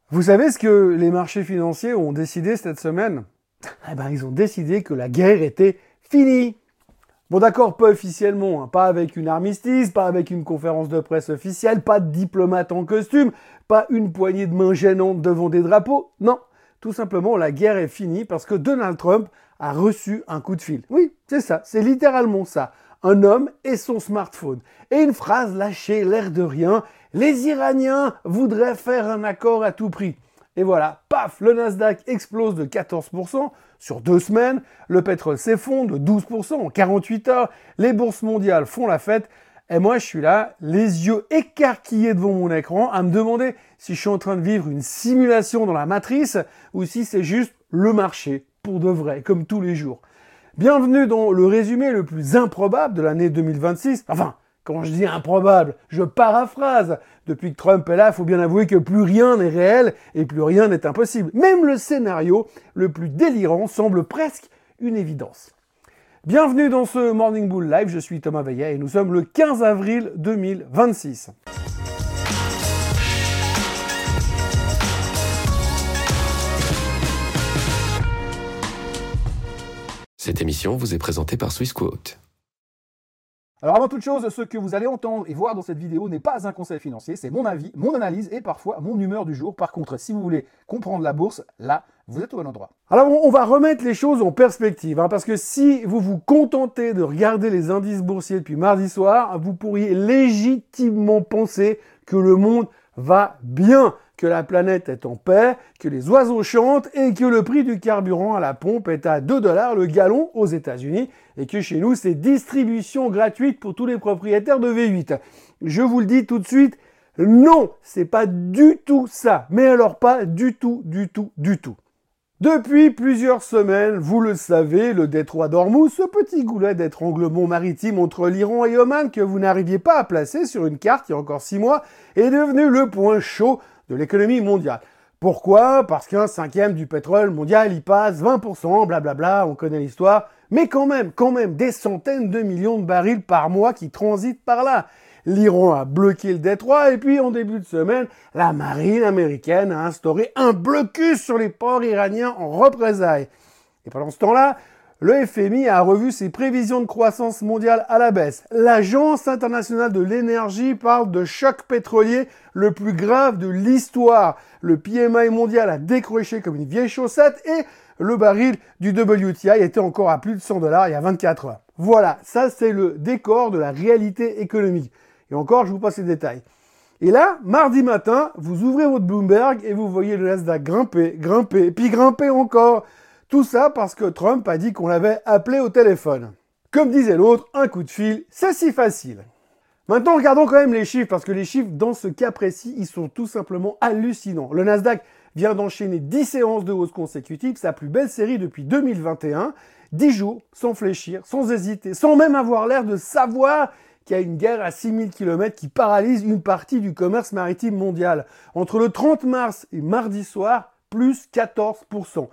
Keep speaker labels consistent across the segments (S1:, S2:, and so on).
S1: Vous savez ce que les marchés financiers ont décidé cette semaine? Ils ont décidé que la guerre était finie. Bon d'accord, pas officiellement, pas avec une armistice, pas avec une conférence de presse officielle, pas de diplomate en costume, pas une poignée de mains gênantes devant des drapeaux. Non, tout simplement la guerre est finie parce que Donald Trump a reçu un coup de fil. Oui, c'est ça, c'est littéralement ça. Un homme et son smartphone. Et une phrase lâchée, l'air de rien. Les Iraniens voudraient faire un accord à tout prix. Et voilà, paf, le Nasdaq explose de 14% sur 2 semaines. Le pétrole s'effondre de 12% en 48 heures. Les bourses mondiales font la fête. Et moi, je suis là, les yeux écarquillés devant mon écran, à me demander si je suis en train de vivre une simulation dans la matrice ou si c'est juste le marché, pour de vrai, comme tous les jours. Bienvenue dans le résumé le plus improbable de l'année 2026. Enfin, quand je dis improbable, je paraphrase. Depuis que Trump est là, il faut bien avouer que plus rien n'est réel et plus rien n'est impossible. Même le scénario le plus délirant semble presque une évidence. Bienvenue dans ce Morning Bull Live, je suis Thomas Veillet et nous sommes le 15 avril 2026.
S2: Cette émission vous est présentée par Swissquote.
S1: Alors avant toute chose, ce que vous allez entendre et voir dans cette vidéo n'est pas un conseil financier, c'est mon avis, mon analyse et parfois mon humeur du jour. Par contre, si vous voulez comprendre la bourse, là, vous êtes au bon endroit. Alors on va remettre les choses en perspective, parce que si vous vous contentez de regarder les indices boursiers depuis mardi soir, vous pourriez légitimement penser que le monde va bien, que la planète est en paix, que les oiseaux chantent et que le prix du carburant à la pompe est à 2 $ le gallon aux États-Unis et que chez nous, c'est distribution gratuite pour tous les propriétaires de V8. Je vous le dis tout de suite, non, c'est pas du tout ça. Mais alors pas du tout. Depuis plusieurs semaines, vous le savez, le détroit d'Ormuz, ce petit goulet d'étranglement maritime entre l'Iran et Oman que vous n'arriviez pas à placer sur une carte il y a encore 6 mois, est devenu le point chaud de l'économie mondiale. Pourquoi? Parce qu'un cinquième du pétrole mondial y passe 20%, blablabla, on connaît l'histoire, mais quand même, des centaines de millions de barils par mois qui transitent par là. L'Iran a bloqué le détroit et puis en début de semaine, la marine américaine a instauré un blocus sur les ports iraniens en représailles. Et pendant ce temps-là, le FMI a revu ses prévisions de croissance mondiale à la baisse. L'Agence internationale de l'énergie parle de choc pétrolier le plus grave de l'histoire. Le PMI mondial a décroché comme une vieille chaussette et le baril du WTI était encore à plus de 100 $ il y a 24 heures. Voilà, ça c'est le décor de la réalité économique. Et encore, je vous passe les détails. Et là, mardi matin, vous ouvrez votre Bloomberg et vous voyez le Nasdaq grimper, puis grimper encore. Tout ça parce que Trump a dit qu'on l'avait appelé au téléphone. Comme disait l'autre, un coup de fil, c'est si facile. Maintenant, regardons quand même les chiffres, parce que les chiffres, dans ce cas précis, ils sont tout simplement hallucinants. Le Nasdaq vient d'enchaîner 10 séances de hausse consécutives, sa plus belle série depuis 2021. 10 jours, sans fléchir, sans hésiter, sans même avoir l'air de savoir qu'il y a une guerre à 6000 km qui paralyse une partie du commerce maritime mondial. Entre le 30 mars et mardi soir, plus 14%.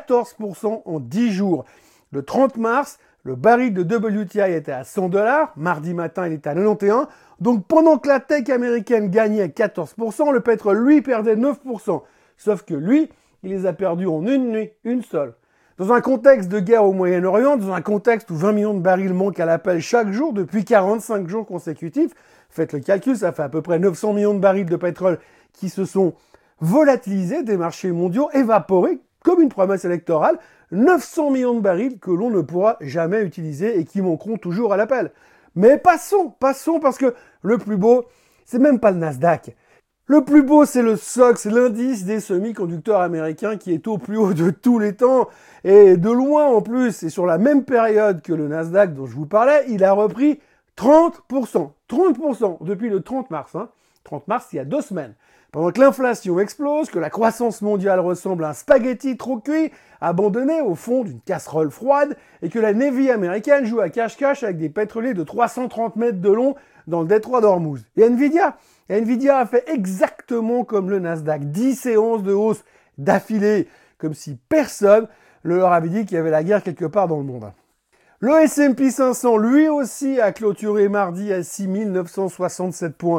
S1: 14% en 10 jours. Le 30 mars, le baril de WTI était à 100 $. Mardi matin, il était à 91. Donc, pendant que la tech américaine gagnait 14%, le pétrole, lui, perdait 9%. Sauf que lui, il les a perdus en une nuit, une seule. Dans un contexte de guerre au Moyen-Orient, dans un contexte où 20 millions de barils manquent à l'appel chaque jour depuis 45 jours consécutifs, faites le calcul, ça fait à peu près 900 millions de barils de pétrole qui se sont volatilisés des marchés mondiaux, évaporés, comme une promesse électorale, 900 millions de barils que l'on ne pourra jamais utiliser et qui manqueront toujours à l'appel. Mais passons, parce que le plus beau, c'est même pas le Nasdaq. Le plus beau, c'est le SOX, l'indice des semi-conducteurs américains qui est au plus haut de tous les temps. Et de loin en plus, et sur la même période que le Nasdaq dont je vous parlais, il a repris 30%. 30% depuis le 30 mars. 30 mars, il y a 2 semaines. Pendant que l'inflation explose, que la croissance mondiale ressemble à un spaghetti trop cuit, abandonné au fond d'une casserole froide, et que la Navy américaine joue à cache-cache avec des pétroliers de 330 mètres de long dans le détroit d'Ormuz. Et Nvidia a fait exactement comme le Nasdaq, 10 séances de hausse d'affilée, comme si personne ne leur avait dit qu'il y avait la guerre quelque part dans le monde. Le S&P 500, lui aussi, a clôturé mardi à 6967 points,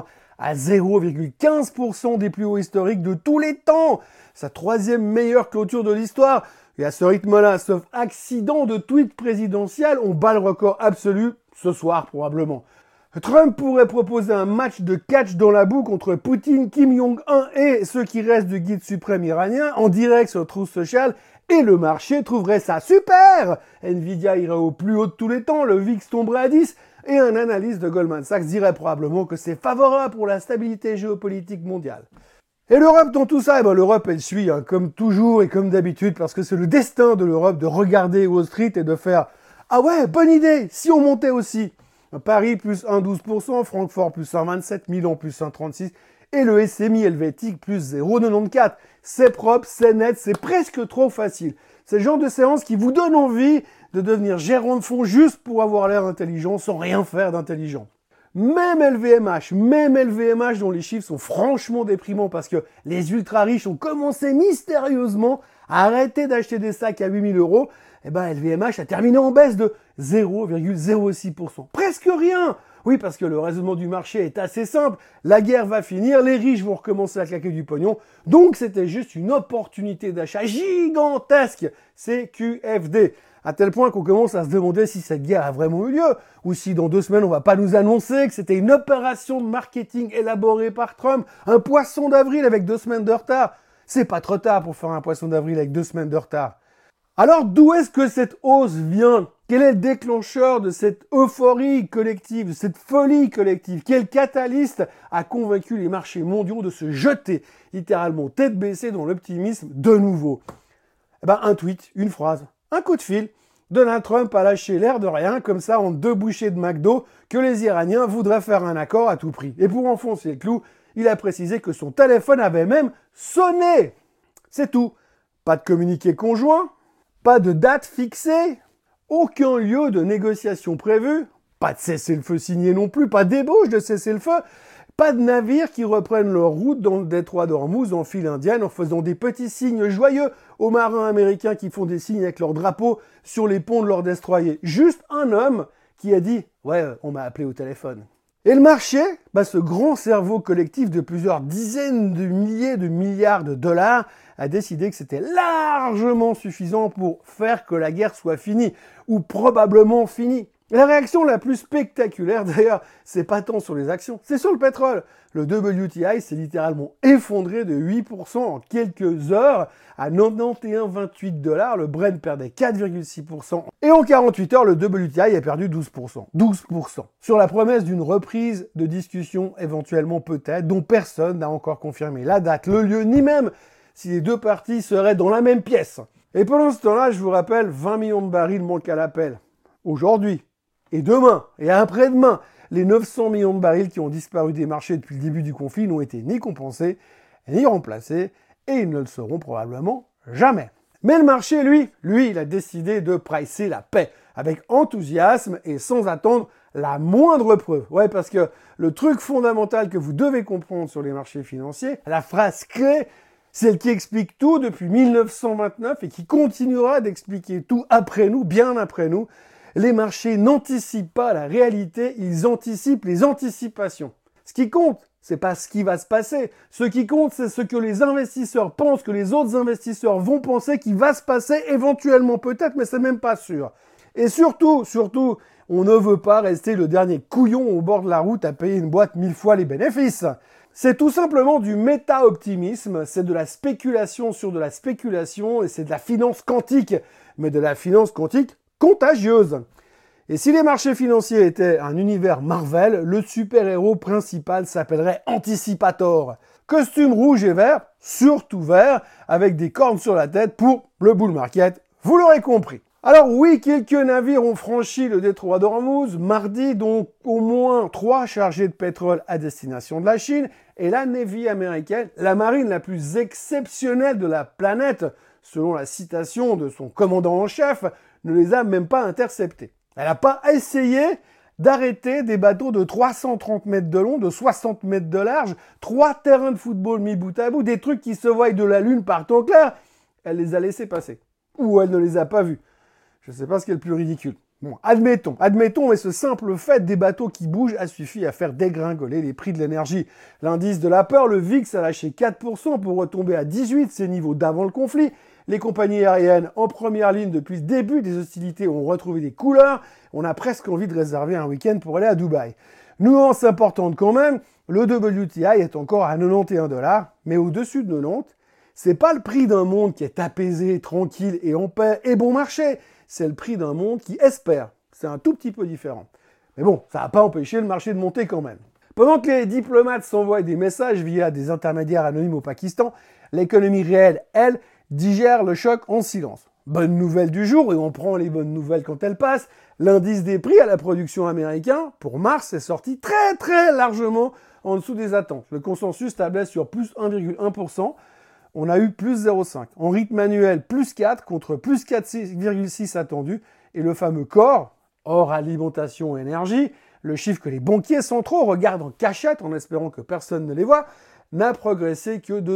S1: à 0,15% des plus hauts historiques de tous les temps. Sa 3e meilleure clôture de l'histoire. Et à ce rythme-là, sauf accident de tweet présidentiel, on bat le record absolu ce soir probablement. Trump pourrait proposer un match de catch dans la boue contre Poutine, Kim Jong-un et ceux qui restent du guide suprême iranien en direct sur Truth Social et le marché trouverait ça super. Nvidia irait au plus haut de tous les temps, le VIX tomberait à 10 et un analyste de Goldman Sachs dirait probablement que c'est favorable pour la stabilité géopolitique mondiale. Et l'Europe dans tout ça, l'Europe elle suit comme toujours et comme d'habitude parce que c'est le destin de l'Europe de regarder Wall Street et de faire « Ah ouais, bonne idée, si on montait aussi !» Paris plus 1,12%, Francfort plus 1,27%, Milan plus 1,36% et le SMI helvétique plus 0,94%. C'est propre, c'est net, c'est presque trop facile. C'est le genre de séance qui vous donne envie de devenir gérant de fonds juste pour avoir l'air intelligent sans rien faire d'intelligent. Même LVMH dont les chiffres sont franchement déprimants parce que les ultra riches ont commencé mystérieusement à arrêter d'acheter des sacs à 8 000 €, LVMH a terminé en baisse de 0,06%. Presque rien. Oui, parce que le raisonnement du marché est assez simple. La guerre va finir, les riches vont recommencer à claquer du pognon. Donc c'était juste une opportunité d'achat gigantesque. C'est QFD. À tel point qu'on commence à se demander si cette guerre a vraiment eu lieu, ou si dans 2 semaines on va pas nous annoncer que c'était une opération de marketing élaborée par Trump, un poisson d'avril avec 2 semaines de retard. C'est pas trop tard pour faire un poisson d'avril avec 2 semaines de retard. Alors d'où est-ce que cette hausse vient? Quel est le déclencheur de cette euphorie collective, de cette folie collective? Quel catalyste a convaincu les marchés mondiaux de se jeter littéralement tête baissée dans l'optimisme de nouveau? Un tweet, une phrase, un coup de fil. Donald Trump a lâché l'air de rien, comme ça en 2 bouchées de McDo, que les Iraniens voudraient faire un accord à tout prix. Et pour enfoncer le clou, il a précisé que son téléphone avait même sonné. C'est tout. Pas de communiqué conjoint, pas de date fixée, aucun lieu de négociation prévu, pas de cessez-le-feu signé non plus, pas d'ébauche de cessez-le-feu, pas de navires qui reprennent leur route dans le détroit d'Ormuz en file indienne en faisant des petits signes joyeux aux marins américains qui font des signes avec leur drapeau sur les ponts de leurs destroyers. Juste un homme qui a dit « Ouais, on m'a appelé au téléphone ». Et le marché, ce grand cerveau collectif de plusieurs dizaines de milliers de milliards de dollars a décidé que c'était largement suffisant pour faire que la guerre soit finie, ou probablement finie. La réaction la plus spectaculaire, d'ailleurs, c'est pas tant sur les actions, c'est sur le pétrole. Le WTI s'est littéralement effondré de 8% en quelques heures à 91,28 $. Le Brent perdait 4,6%. Et en 48 heures, le WTI a perdu 12%. 12%. Sur la promesse d'une reprise de discussion, éventuellement peut-être, dont personne n'a encore confirmé la date, le lieu, ni même si les deux parties seraient dans la même pièce. Et pendant ce temps-là, je vous rappelle, 20 millions de barils manquent à l'appel. Aujourd'hui. Et demain, et après-demain, les 900 millions de barils qui ont disparu des marchés depuis le début du conflit n'ont été ni compensés, ni remplacés, et ils ne le seront probablement jamais. Mais le marché, lui, il a décidé de pricer la paix, avec enthousiasme et sans attendre la moindre preuve. Ouais, parce que le truc fondamental que vous devez comprendre sur les marchés financiers, la phrase clé, celle qui explique tout depuis 1929 et qui continuera d'expliquer tout après nous, bien après nous, les marchés n'anticipent pas la réalité, ils anticipent les anticipations. Ce qui compte, c'est pas ce qui va se passer. Ce qui compte, c'est ce que les investisseurs pensent, que les autres investisseurs vont penser qu'il va se passer éventuellement peut-être, mais c'est même pas sûr. Et surtout, on ne veut pas rester le dernier couillon au bord de la route à payer une boîte 1000 fois les bénéfices. C'est tout simplement du méta-optimisme, c'est de la spéculation sur de la spéculation et c'est de la finance quantique, mais de la finance quantique contagieuse. Et si les marchés financiers étaient un univers Marvel, le super-héros principal s'appellerait Anticipator. Costume rouge et vert, surtout vert, avec des cornes sur la tête pour le bull market, vous l'aurez compris. Alors oui, quelques navires ont franchi le détroit d'Ormuz mardi, dont au moins 3 chargés de pétrole à destination de la Chine, et la Navy américaine, la marine la plus exceptionnelle de la planète, selon la citation de son commandant en chef, ne les a même pas interceptés. Elle n'a pas essayé d'arrêter des bateaux de 330 mètres de long, de 60 mètres de large, 3 terrains de football mis bout à bout, des trucs qui se voient de la lune par temps clair. Elle les a laissés passer. Ou elle ne les a pas vus. Je ne sais pas ce qui est le plus ridicule. Bon, admettons, mais ce simple fait des bateaux qui bougent a suffi à faire dégringoler les prix de l'énergie. L'indice de la peur, le VIX, a lâché 4% pour retomber à 18, ses niveaux d'avant le conflit. Les compagnies aériennes en première ligne depuis le début des hostilités ont retrouvé des couleurs. On a presque envie de réserver un week-end pour aller à Dubaï. Nuance importante quand même, le WTI est encore à 91 $, mais au-dessus de 90, c'est pas le prix d'un monde qui est apaisé, tranquille et en paix et bon marché. C'est le prix d'un monde qui espère. C'est un tout petit peu différent. Mais bon, ça n'a pas empêché le marché de monter quand même. Pendant que les diplomates s'envoient des messages via des intermédiaires anonymes au Pakistan, l'économie réelle, elle, digère le choc en silence. Bonne nouvelle du jour, et on prend les bonnes nouvelles quand elles passent, l'indice des prix à la production américain, pour mars, est sorti très très largement en dessous des attentes. Le consensus tablait sur plus 1,1%. On a eu plus 0,5. En rythme annuel, plus 4 contre plus 4,6 attendu. Et le fameux corps, hors alimentation et énergie, le chiffre que les banquiers centraux regardent en cachette en espérant que personne ne les voit, n'a progressé que de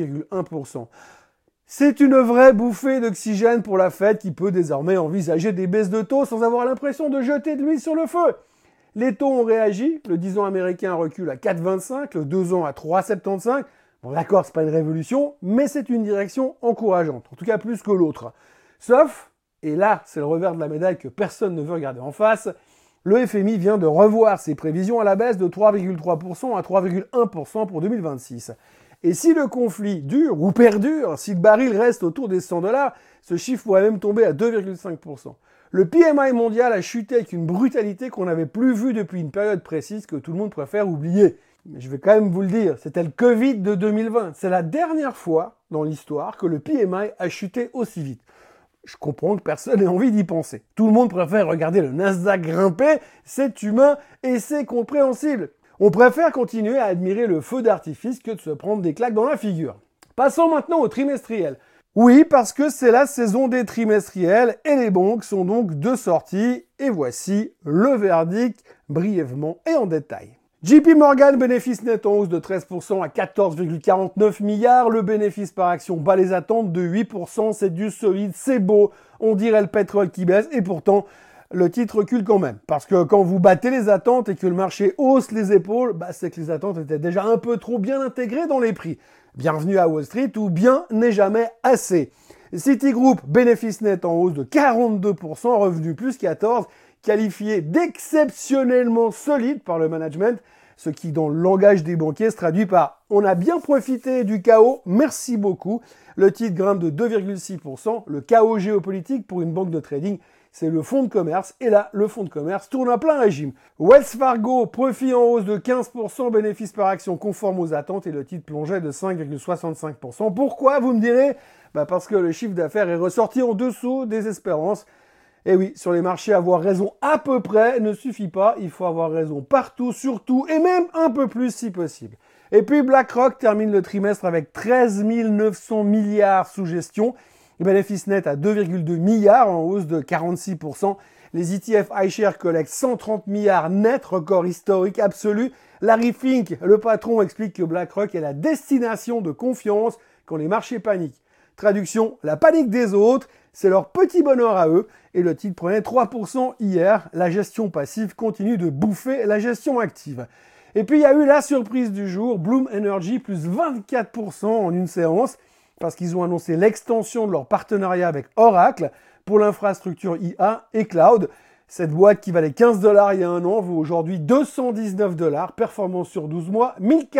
S1: 0,1%. C'est une vraie bouffée d'oxygène pour la Fed qui peut désormais envisager des baisses de taux sans avoir l'impression de jeter de l'huile sur le feu. Les taux ont réagi, le 10 ans américain recule à 4,25, le 2 ans à 3,75. Bon, d'accord, c'est pas une révolution, mais c'est une direction encourageante, en tout cas plus que l'autre. Sauf, et là, c'est le revers de la médaille que personne ne veut regarder en face, le FMI vient de revoir ses prévisions à la baisse de 3,3% à 3,1% pour 2026. Et si le conflit dure ou perdure, si le baril reste autour des 100 $, ce chiffre pourrait même tomber à 2,5%. Le PMI mondial a chuté avec une brutalité qu'on n'avait plus vue depuis une période précise que tout le monde préfère oublier. Mais je vais quand même vous le dire, c'était le Covid de 2020. C'est la dernière fois dans l'histoire que le PMI a chuté aussi vite. Je comprends que personne n'ait envie d'y penser. Tout le monde préfère regarder le Nasdaq grimper, c'est humain et c'est compréhensible. On préfère continuer à admirer le feu d'artifice que de se prendre des claques dans la figure. Passons maintenant au trimestriel. Oui, parce que c'est la saison des trimestriels et les banques sont donc de sortie. Et voici le verdict brièvement et en détail. JP Morgan, bénéfice net en hausse de 13% à 14,49 milliards. Le bénéfice par action bat les attentes de 8%. C'est du solide, c'est beau. On dirait le pétrole qui baisse et pourtant, le titre recule quand même. Parce que quand vous battez les attentes et que le marché hausse les épaules, c'est que les attentes étaient déjà un peu trop bien intégrées dans les prix. Bienvenue à Wall Street où bien n'est jamais assez. Citigroup, bénéfice net en hausse de 42%, revenu plus 14%. Qualifié d'exceptionnellement solide par le management, ce qui dans le langage des banquiers se traduit par « on a bien profité du chaos, merci beaucoup ». Le titre grimpe de 2,6%, le chaos géopolitique pour une banque de trading, c'est le fonds de commerce, et là, le fonds de commerce tourne à plein régime. Wells Fargo, profit en hausse de 15%, bénéfice par action conforme aux attentes, et le titre plongeait de 5,65%. Pourquoi, vous me direz ? Parce que le chiffre d'affaires est ressorti en dessous des espérances. Et oui, sur les marchés, avoir raison à peu près ne suffit pas. Il faut avoir raison partout, surtout, et même un peu plus si possible. Et puis BlackRock termine le trimestre avec 13 900 milliards sous gestion. Bénéfice net à 2,2 milliards en hausse de 46%. Les ETF iShares collectent 130 milliards net, record historique absolu. Larry Fink, le patron, explique que BlackRock est la destination de confiance quand les marchés paniquent. Traduction, la panique des autres, c'est leur petit bonheur à eux. Et le titre prenait 3% hier. La gestion passive continue de bouffer la gestion active. Et puis il y a eu la surprise du jour, Bloom Energy plus 24% en une séance, parce qu'ils ont annoncé l'extension de leur partenariat avec Oracle pour l'infrastructure IA et Cloud. Cette boîte qui valait 15 $ il y a un an vaut aujourd'hui 219 $, performance sur 12 mois,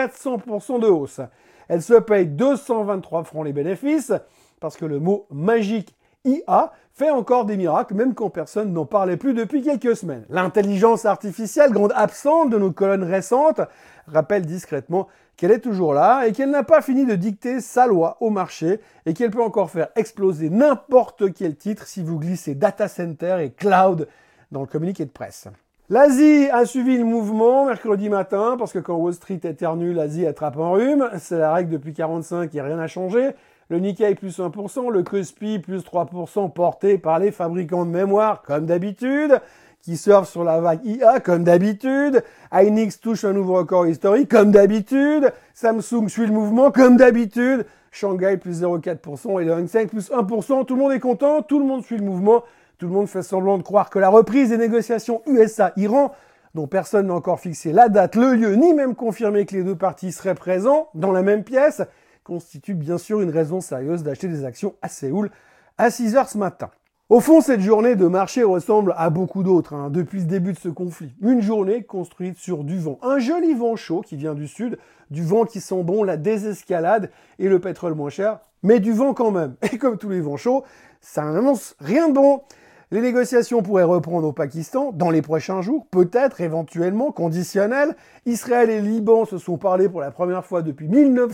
S1: 1400% de hausse. Elle se paye 223 francs les bénéfices, parce que le mot magique IA fait encore des miracles, même quand personne n'en parlait plus depuis quelques semaines. L'intelligence artificielle, grande absente de nos colonnes récentes, rappelle discrètement qu'elle est toujours là et qu'elle n'a pas fini de dicter sa loi au marché et qu'elle peut encore faire exploser n'importe quel titre si vous glissez data center et cloud dans le communiqué de presse. L'Asie a suivi le mouvement mercredi matin parce que quand Wall Street éternue, l'Asie attrape un rhume. C'est la règle depuis 45 et rien n'a changé. Le Nikkei plus 1%, le Kospi plus 3% porté par les fabricants de mémoire comme d'habitude, qui surfent sur la vague IA comme d'habitude. Hynix touche un nouveau record historique comme d'habitude. Samsung suit le mouvement comme d'habitude. Shanghai plus 0,4% et le Hang Seng plus 1%. Tout le monde est content, tout le monde suit le mouvement. Tout le monde fait semblant de croire que la reprise des négociations USA-Iran, dont personne n'a encore fixé la date, le lieu, ni même confirmé que les deux parties seraient présents dans la même pièce, constitue bien sûr une raison sérieuse d'acheter des actions à Séoul à 6h ce matin. Au fond, cette journée de marché ressemble à beaucoup d'autres, depuis le début de ce conflit. Une journée construite sur du vent. Un joli vent chaud qui vient du sud, du vent qui sent bon la désescalade et le pétrole moins cher, mais du vent quand même. Et comme tous les vents chauds, ça n'annonce rien de bon. Les négociations pourraient reprendre au Pakistan dans les prochains jours, peut-être, éventuellement, conditionnelles. Israël et Liban se sont parlé pour la première fois depuis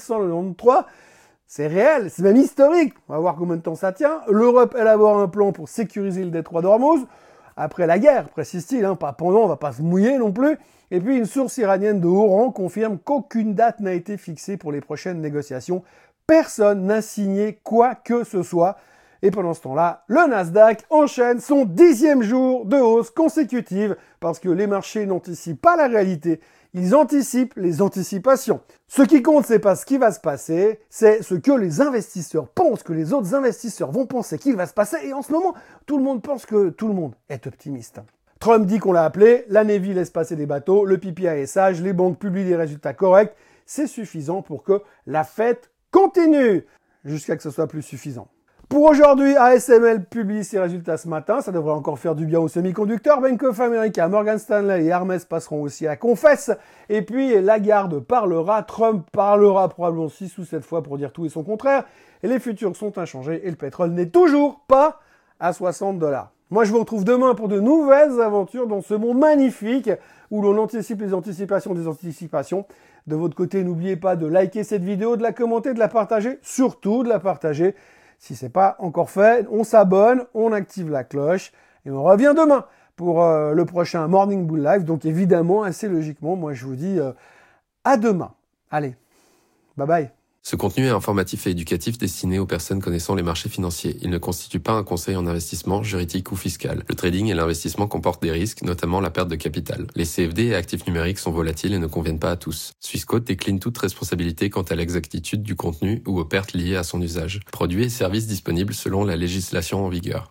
S1: 1993. C'est réel, c'est même historique. On va voir combien de temps ça tient. L'Europe élabore un plan pour sécuriser le détroit d'Ormuz. Après la guerre, précise-t-il, pas pendant, on va pas se mouiller non plus. Et puis une source iranienne de haut rang confirme qu'aucune date n'a été fixée pour les prochaines négociations. Personne n'a signé quoi que ce soit. Et pendant ce temps-là, le Nasdaq enchaîne son 10e jour de hausse consécutive parce que les marchés n'anticipent pas la réalité, ils anticipent les anticipations. Ce qui compte, c'est pas ce qui va se passer, c'est ce que les investisseurs pensent que les autres investisseurs vont penser qu'il va se passer. Et en ce moment, tout le monde pense que tout le monde est optimiste. Trump dit qu'on l'a appelé, la Navy laisse passer des bateaux, le PPI est sage, les banques publient des résultats corrects. C'est suffisant pour que la fête continue, jusqu'à que ce soit plus suffisant. Pour aujourd'hui, ASML publie ses résultats ce matin. Ça devrait encore faire du bien aux semi-conducteurs. Bank of America, Morgan Stanley et Hermès passeront aussi à Confesse. Et puis, Lagarde parlera, Trump parlera probablement 6 ou 7 fois pour dire tout et son contraire. Et les futurs sont inchangés et le pétrole n'est toujours pas à $60. Moi, je vous retrouve demain pour de nouvelles aventures dans ce monde magnifique où l'on anticipe les anticipations des anticipations. De votre côté, n'oubliez pas de liker cette vidéo, de la commenter, de la partager, surtout de la partager. Si c'est pas encore fait, on s'abonne, on active la cloche et on revient demain pour le prochain Morning Bull Live. Donc évidemment, assez logiquement, moi je vous dis à demain. Allez, bye bye.
S2: Ce contenu est informatif et éducatif destiné aux personnes connaissant les marchés financiers. Il ne constitue pas un conseil en investissement, juridique ou fiscal. Le trading et l'investissement comportent des risques, notamment la perte de capital. Les CFD et actifs numériques sont volatiles et ne conviennent pas à tous. Swissquote décline toute responsabilité quant à l'exactitude du contenu ou aux pertes liées à son usage. Produits et services disponibles selon la législation en vigueur.